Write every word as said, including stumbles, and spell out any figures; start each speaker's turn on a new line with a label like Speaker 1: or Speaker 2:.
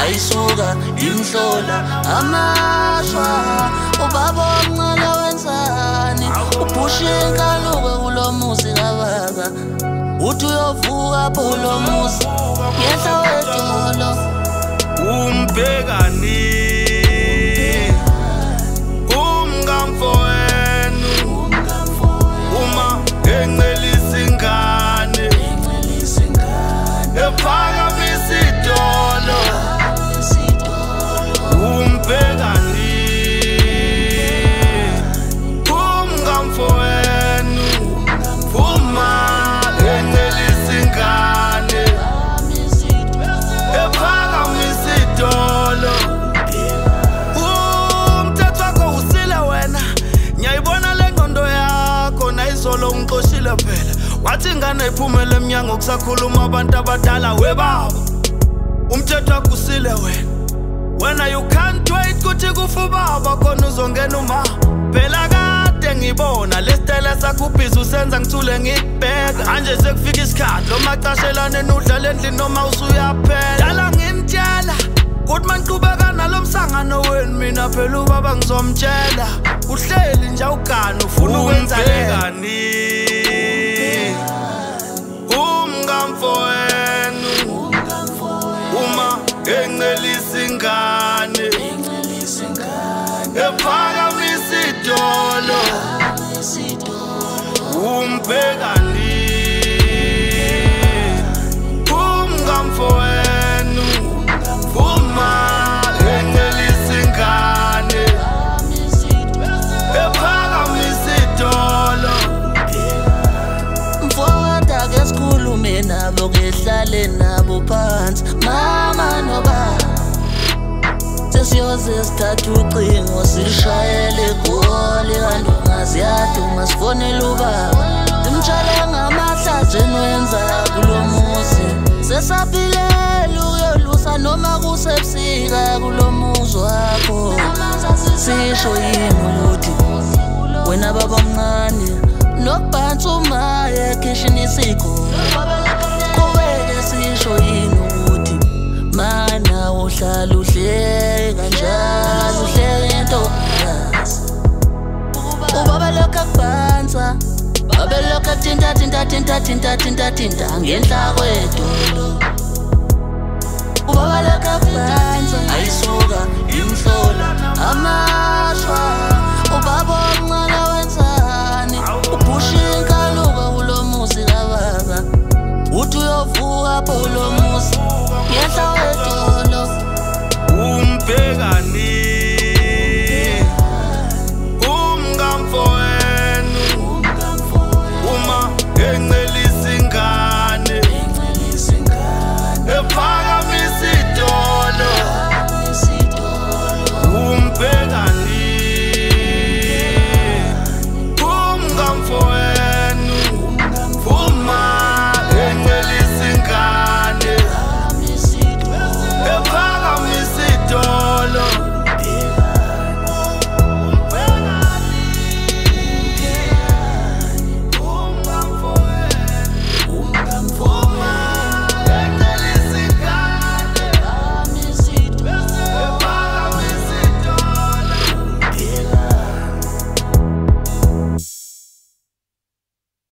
Speaker 1: ayisuka imhlola amashwa ubaba omncane wenzani ubushinga luke kulomuzi kabaka uthi uyovuka pholo muzi yehla wedolo
Speaker 2: umbhekani umngamfowenu uma encelisa ingane ephakamisa idolo umbhekani umngamfowenu uma encelisa ingane ephakamisa idolo umthetho wakho usile wena ngiyayibona le ngqondo yakho nayizolo ungixoshile phela wathi ingane iphumele emnyango kusakhuluma abantu abadala webaba umthetho wakho usile wena wena you can't wait kuthi kufa ubaba khona uzongena uma phela kade ngibona lesitele sakho ubhizi usenza ngithule ngikubheka manje sekufika isikhathi lo macashelane nudlala endlini noma usuyaphela dala ngimtshela kuthi maniqhubeka nalomsangano wenu mina phela ubaba ngizomtshela uhleli nje awugana ufuna ukwenza leni umngamfowenu uma encelisa ingane ephakamisa idolo umbhekani umngamfowenu uma encelisa ingane ephakamisa idolo
Speaker 1: mfowethu ake sikhulume nabo ngehlale nabo phansi mama nobaba sesiyoze sithatha ucingo silishayele egoli kanti ungaziyaduma sifonele ubaba simtshale ngamahlazo enwenza kulo muzi sesaphilela uyolusa noma kusebusika kulo muzi wakho sisho yini ukuthi wena baba omncane nokubhansa umaye ekhishini isikho qhubeke sisho yini ukuthi mana uhlala uhleka njalo uhleka intokazi ubaba lokhu akubhansa baba lokhu akuthinta thinta thinta thinta thinta thinta ngenhla kwedolo ubaba lokhu akubhansa ayisuka imhlola amashwa ubaba omncane